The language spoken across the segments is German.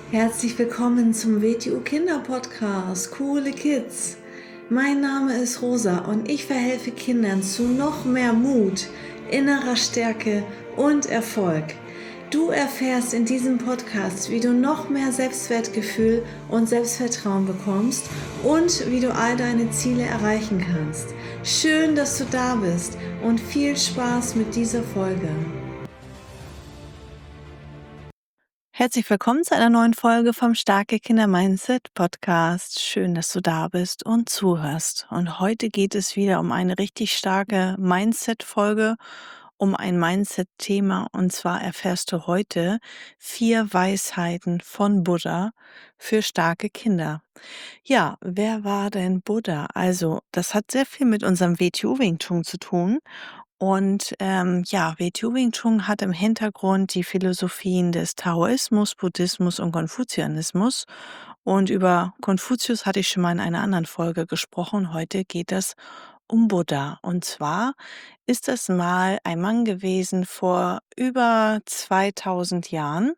Herzlich willkommen zum WTU Kinder Podcast, Coole Kids. Mein Name ist Rosa und ich verhelfe Kindern zu noch mehr Mut, innerer Stärke und Erfolg. Du erfährst in diesem Podcast, wie du noch mehr Selbstwertgefühl und Selbstvertrauen bekommst und wie du all deine Ziele erreichen kannst. Schön, dass du da bist und viel Spaß mit dieser Folge. Herzlich willkommen zu einer neuen Folge vom Starke Kinder Mindset Podcast. Schön, dass du da bist und zuhörst. Und heute geht es wieder um eine richtig starke Mindset-Folge, um ein Mindset-Thema. Und zwar erfährst du heute 4 Weisheiten von Buddha für starke Kinder. Ja, wer war denn Buddha? Also, das hat sehr viel mit unserem WTO Wing Chun zu tun. Und ja, WTO Wing Chun hat im Hintergrund die Philosophien des Taoismus, Buddhismus und Konfuzianismus. Und über Konfuzius hatte ich schon mal in einer anderen Folge gesprochen. Heute geht es um Buddha. Und zwar ist das mal ein Mann gewesen vor über 2000 Jahren.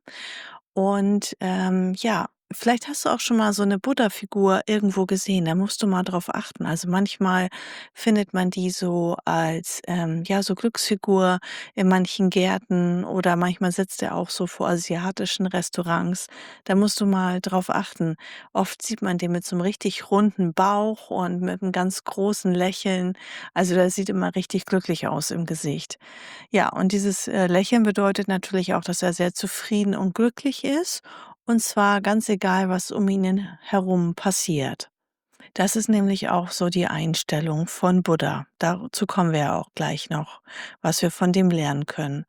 Und ja, vielleicht hast du auch schon mal so eine Buddha-Figur irgendwo gesehen. Da musst du mal drauf achten. Also manchmal findet man die so als ja, so Glücksfigur in manchen Gärten oder manchmal sitzt er auch so vor asiatischen Restaurants. Da musst du mal drauf achten. Oft sieht man den mit so einem richtig runden Bauch und mit einem ganz großen Lächeln. Also, der sieht immer richtig glücklich aus im Gesicht. Ja, und dieses Lächeln bedeutet natürlich auch, dass er sehr zufrieden und glücklich ist, und zwar ganz egal, was um ihn herum passiert. Das ist nämlich auch so die Einstellung von Buddha. Dazu kommen wir ja auch gleich noch, was wir von dem lernen können.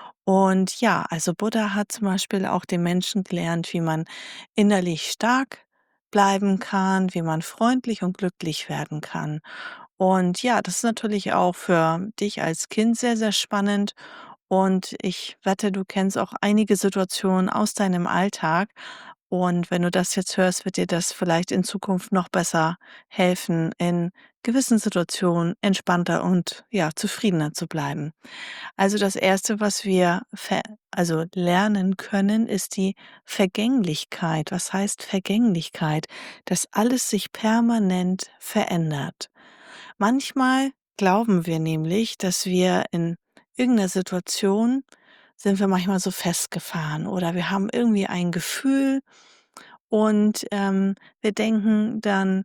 Und ja, also Buddha hat zum Beispiel auch den Menschen gelernt, wie man innerlich stark bleiben kann, wie man freundlich und glücklich werden kann. Und ja, das ist natürlich auch für dich als Kind sehr, sehr spannend. Und ich wette, du kennst auch einige Situationen aus deinem Alltag. Und wenn du das jetzt hörst, wird dir das vielleicht in Zukunft noch besser helfen, in gewissen Situationen entspannter und ja, zufriedener zu bleiben. Also das Erste, was wir also lernen können, ist die Vergänglichkeit. Was heißt Vergänglichkeit? Dass alles sich permanent verändert. Manchmal glauben wir nämlich, dass wir in irgendeiner Situation sind wir manchmal so festgefahren oder wir haben irgendwie ein Gefühl und wir denken dann,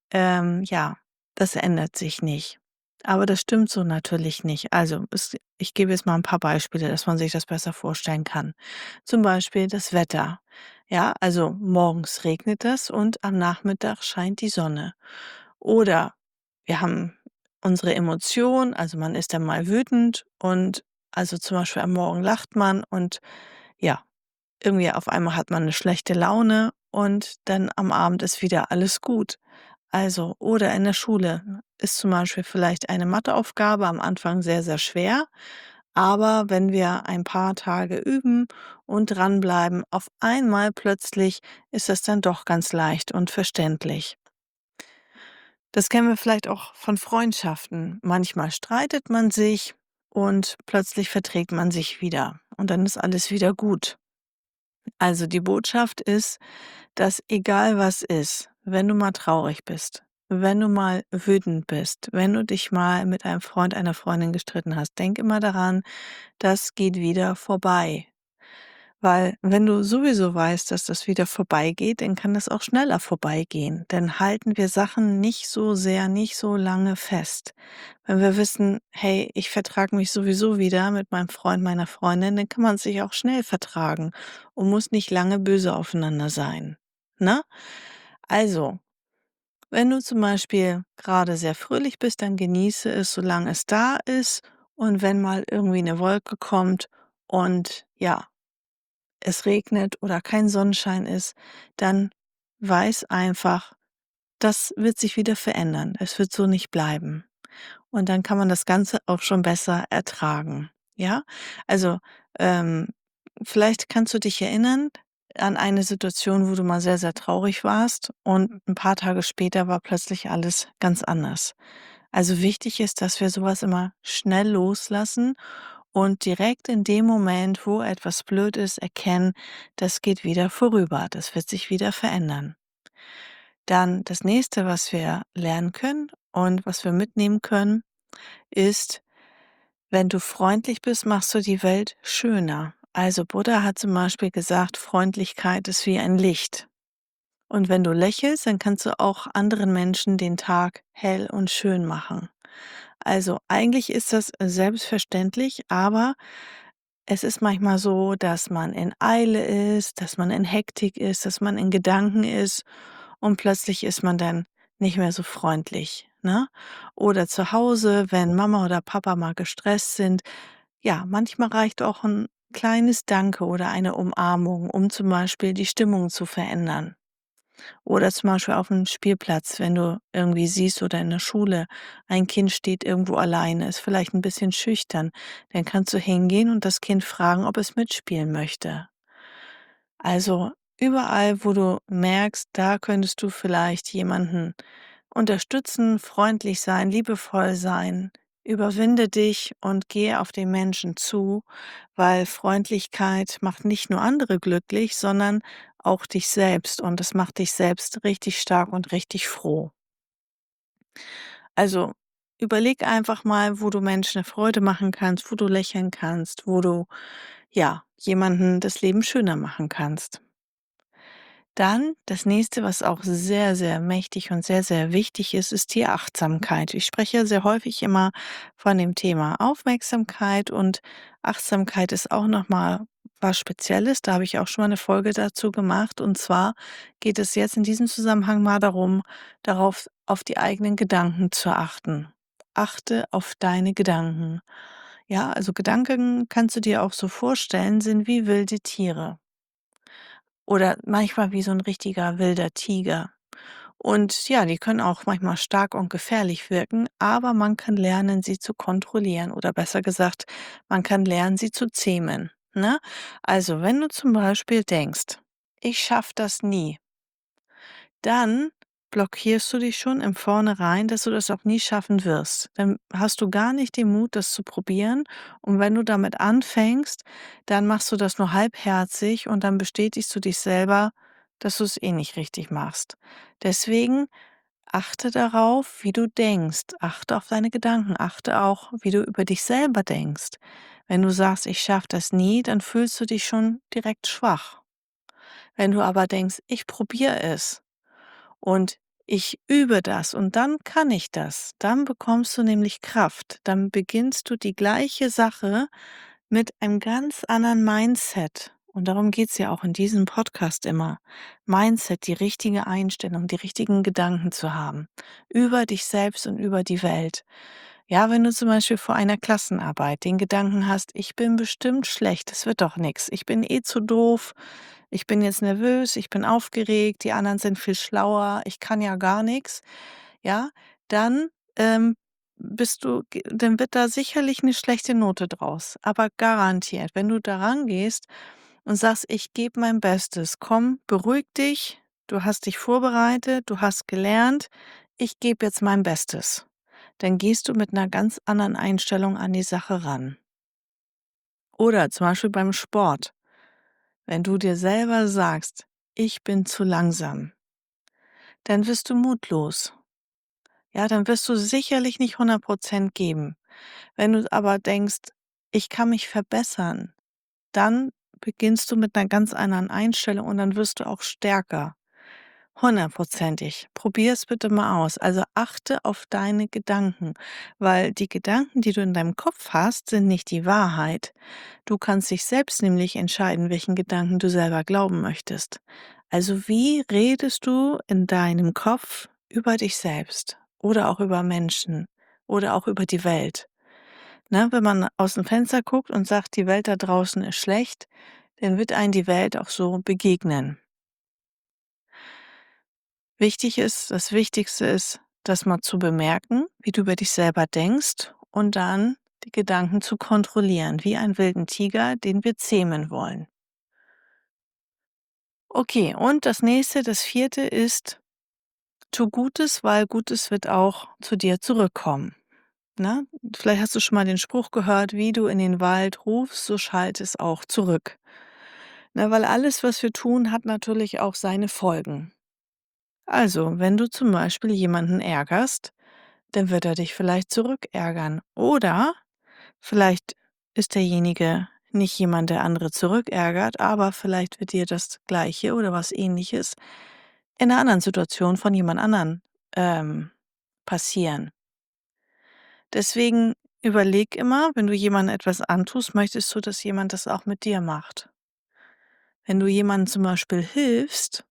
ja, das ändert sich nicht. Aber das stimmt so natürlich nicht. Also, ich gebe jetzt mal ein paar Beispiele, dass man sich das besser vorstellen kann. Zum Beispiel das Wetter. Ja, also morgens regnet es und am Nachmittag scheint die Sonne. Oder wir haben unsere Emotionen, also man ist dann mal wütend und also zum Beispiel am Morgen lacht man und ja, irgendwie auf einmal hat man eine schlechte Laune und dann am Abend ist wieder alles gut. Also oder in der Schule ist zum Beispiel vielleicht eine Matheaufgabe am Anfang sehr, sehr schwer, aber wenn wir ein paar Tage üben und dranbleiben, auf einmal plötzlich ist das dann doch ganz leicht und verständlich. Das kennen wir vielleicht auch von Freundschaften. Manchmal streitet man sich und plötzlich verträgt man sich wieder und dann ist alles wieder gut. Also die Botschaft ist, dass egal was ist, wenn du mal traurig bist, wenn du mal wütend bist, wenn du dich mal mit einem Freund, einer Freundin gestritten hast, denk immer daran, das geht wieder vorbei. Weil wenn du sowieso weißt, dass das wieder vorbeigeht, dann kann das auch schneller vorbeigehen. Dann halten wir Sachen nicht so sehr, nicht so lange fest. Wenn wir wissen, hey, ich vertrage mich sowieso wieder mit meinem Freund, meiner Freundin, dann kann man sich auch schnell vertragen und muss nicht lange böse aufeinander sein. Ne? Also, wenn du zum Beispiel gerade sehr fröhlich bist, dann genieße es, solange es da ist. Und wenn mal irgendwie eine Wolke kommt und ja, es regnet oder kein Sonnenschein ist, dann weiß einfach, das wird sich wieder verändern. Es wird so nicht bleiben. Und dann kann man das Ganze auch schon besser ertragen. Ja, also ähm, vielleicht kannst du dich erinnern an eine Situation, wo du mal sehr, sehr traurig warst und ein paar Tage später war plötzlich alles ganz anders. Also wichtig ist, dass wir sowas immer schnell loslassen und direkt in dem Moment, wo etwas blöd ist, erkennen, das geht wieder vorüber, das wird sich wieder verändern. Dann das Nächste, was wir lernen können und was wir mitnehmen können, ist, wenn du freundlich bist, machst du die Welt schöner. Also Buddha hat zum Beispiel gesagt, Freundlichkeit ist wie ein Licht. Und wenn du lächelst, dann kannst du auch anderen Menschen den Tag hell und schön machen. Also eigentlich ist das selbstverständlich, aber es ist manchmal so, dass man in Eile ist, dass man in Hektik ist, dass man in Gedanken ist und plötzlich ist man dann nicht mehr so freundlich, ne? Oder zu Hause, wenn Mama oder Papa mal gestresst sind. Ja, manchmal reicht auch ein kleines Danke oder eine Umarmung, um zum Beispiel die Stimmung zu verändern. Oder zum Beispiel auf dem Spielplatz, wenn du irgendwie siehst oder in der Schule, ein Kind steht irgendwo alleine, ist vielleicht ein bisschen schüchtern, dann kannst du hingehen und das Kind fragen, ob es mitspielen möchte. Also, überall, wo du merkst, da könntest du vielleicht jemanden unterstützen, freundlich sein, liebevoll sein. Überwinde dich und gehe auf den Menschen zu, weil Freundlichkeit macht nicht nur andere glücklich, sondern auch dich selbst und es macht dich selbst richtig stark und richtig froh. Also überleg einfach mal, wo du Menschen eine Freude machen kannst, wo du lächeln kannst, wo du ja jemanden das Leben schöner machen kannst. Dann das Nächste, was auch sehr, sehr mächtig und sehr, sehr wichtig ist, ist die Achtsamkeit. Ich spreche sehr häufig immer von dem Thema Aufmerksamkeit und Achtsamkeit ist auch noch mal was Spezielles. Da habe ich auch schon mal eine Folge dazu gemacht. Und zwar geht es jetzt in diesem Zusammenhang mal darum, darauf auf die eigenen Gedanken zu achten. Achte auf deine Gedanken. Ja, also Gedanken kannst du dir auch so vorstellen, sind wie wilde Tiere. Oder manchmal wie so 'n richtiger wilder Tiger. Und ja, die können auch manchmal stark und gefährlich wirken, aber man kann lernen, sie zu kontrollieren oder besser gesagt, man kann lernen, sie zu zähmen, ne? Also, wenn du zum Beispiel denkst: „Ich schaffe das nie“, dann blockierst du dich schon im Vornherein, dass du das auch nie schaffen wirst. Dann hast du gar nicht den Mut, das zu probieren. Und wenn du damit anfängst, dann machst du das nur halbherzig und dann bestätigst du dich selber, dass du es eh nicht richtig machst. Deswegen achte darauf, wie du denkst. Achte auf deine Gedanken. Achte auch, wie du über dich selber denkst. Wenn du sagst, ich schaffe das nie, dann fühlst du dich schon direkt schwach. Wenn du aber denkst, ich probiere es, und ich übe das und dann kann ich das. Dann bekommst du nämlich Kraft. Dann beginnst du die gleiche Sache mit einem ganz anderen Mindset. Und darum geht's ja auch in diesem Podcast immer. Mindset, die richtige Einstellung, die richtigen Gedanken zu haben. Über dich selbst und über die Welt. Ja, wenn du zum Beispiel vor einer Klassenarbeit den Gedanken hast, ich bin bestimmt schlecht, das wird doch nichts. Ich bin eh zu doof, ich bin jetzt nervös, ich bin aufgeregt, die anderen sind viel schlauer, ich kann ja gar nichts. Ja, dann, dann wird da sicherlich eine schlechte Note draus, aber garantiert. Wenn du da rangehst und sagst: „Ich gebe mein Bestes. Komm, beruhig dich. Du hast dich vorbereitet, du hast gelernt. Ich gebe jetzt mein Bestes.“ Dann gehst du mit einer ganz anderen Einstellung an die Sache ran. Oder zum Beispiel beim Sport. Wenn du dir selber sagst: „Ich bin zu langsam“, dann wirst du mutlos. Ja, dann wirst du sicherlich nicht 100% geben. Wenn du aber denkst: „Ich kann mich verbessern“, dann beginnst du mit einer ganz anderen Einstellung und dann wirst du auch stärker. Hundertprozentig. Probier es bitte mal aus. Also achte auf deine Gedanken, weil die Gedanken, die du in deinem Kopf hast, sind nicht die Wahrheit. Du kannst dich selbst nämlich entscheiden, welchen Gedanken du selber glauben möchtest. Also wie redest du in deinem Kopf über dich selbst oder auch über Menschen oder auch über die Welt? Ne, wenn man aus dem Fenster guckt und sagt, die Welt da draußen ist schlecht, dann wird einem die Welt auch so begegnen. Das Wichtigste ist, das mal zu bemerken, wie du über dich selber denkst und dann die Gedanken zu kontrollieren, wie einen wilden Tiger, den wir zähmen wollen. Okay, und das nächste, das vierte ist, tu Gutes, weil Gutes wird auch zu dir zurückkommen. Ne? Vielleicht hast du schon mal den Spruch gehört: „Wie du in den Wald rufst, so schallt es auch zurück." Ne, weil alles, was wir tun, hat natürlich auch seine Folgen. Also, wenn du zum Beispiel jemanden ärgerst, dann wird er dich vielleicht zurückärgern. Oder vielleicht ist derjenige nicht jemand, der andere zurückärgert, aber vielleicht wird dir das Gleiche oder was Ähnliches in einer anderen Situation von jemand anderen passieren. Deswegen überleg immer, wenn du jemandem etwas antust, möchtest du, dass jemand das auch mit dir macht. Wenn du jemandem zum Beispiel hilfst,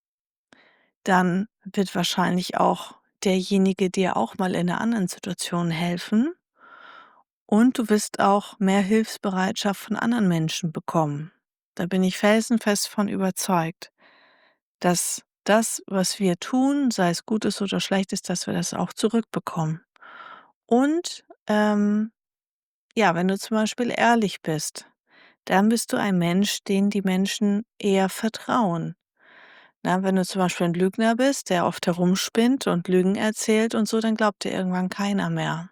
dann wird wahrscheinlich auch derjenige dir auch mal in einer anderen Situation helfen und du wirst auch mehr Hilfsbereitschaft von anderen Menschen bekommen. Da bin ich felsenfest von überzeugt, dass das, was wir tun, sei es Gutes oder Schlechtes, dass wir das auch zurückbekommen. Und, ja, wenn du zum Beispiel ehrlich bist, dann bist du ein Mensch, den die Menschen eher vertrauen. Na, wenn du zum Beispiel ein Lügner bist, der oft herumspinnt und Lügen erzählt und so, dann glaubt dir irgendwann keiner mehr.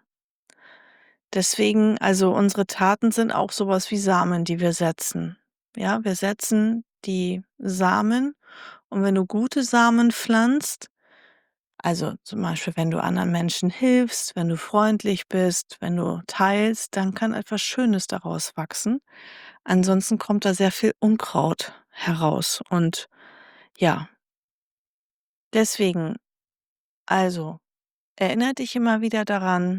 Deswegen also, unsere Taten sind auch sowas wie Samen, die wir setzen. Ja, wir setzen die Samen und wenn du gute Samen pflanzt, also, zum Beispiel, wenn du anderen Menschen hilfst, wenn du freundlich bist, wenn du teilst, dann kann etwas Schönes daraus wachsen. Ansonsten kommt da sehr viel Unkraut heraus und ja, deswegen, also, erinnere dich immer wieder daran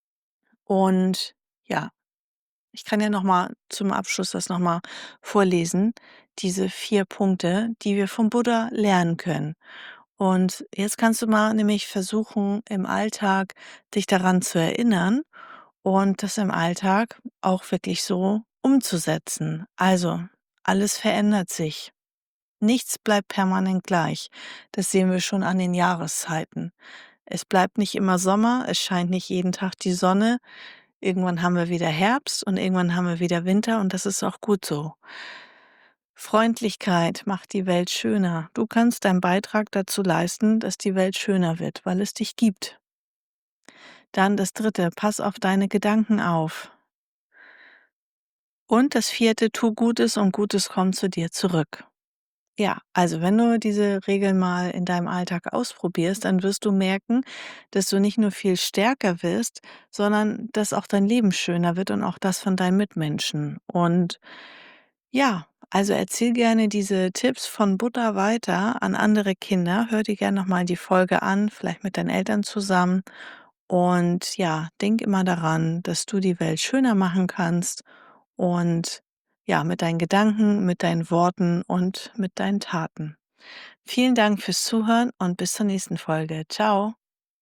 und ja, ich kann ja noch mal zum Abschluss das noch mal vorlesen, diese 4 Punkte, die wir vom Buddha lernen können. Und jetzt kannst du mal nämlich versuchen, im Alltag dich daran zu erinnern und das im Alltag auch wirklich so umzusetzen. Also, alles verändert sich. Nichts bleibt permanent gleich. Das sehen wir schon an den Jahreszeiten. Es bleibt nicht immer Sommer, es scheint nicht jeden Tag die Sonne. Irgendwann haben wir wieder Herbst und irgendwann haben wir wieder Winter und das ist auch gut so. Freundlichkeit macht die Welt schöner. Du kannst deinen Beitrag dazu leisten, dass die Welt schöner wird, weil es dich gibt. Dann das Dritte, pass auf deine Gedanken auf. Und das Vierte, tu Gutes und Gutes kommt zu dir zurück. Ja, also wenn du diese Regeln mal in deinem Alltag ausprobierst, dann wirst du merken, dass du nicht nur viel stärker wirst, sondern dass auch dein Leben schöner wird und auch das von deinen Mitmenschen. Und ja, also erzähl gerne diese Tipps von Buddha weiter an andere Kinder. Hör dir gerne nochmal die Folge an, vielleicht mit deinen Eltern zusammen. Und ja, denk immer daran, dass du die Welt schöner machen kannst und ja, mit deinen Gedanken, mit deinen Worten und mit deinen Taten. Vielen Dank fürs Zuhören und bis zur nächsten Folge. Ciao.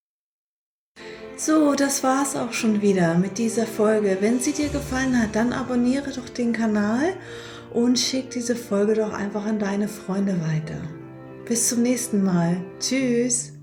So, das war's auch schon wieder mit dieser Folge. Wenn sie dir gefallen hat, dann abonniere doch den Kanal und schick diese Folge doch einfach an deine Freunde weiter. Bis zum nächsten Mal. Tschüss.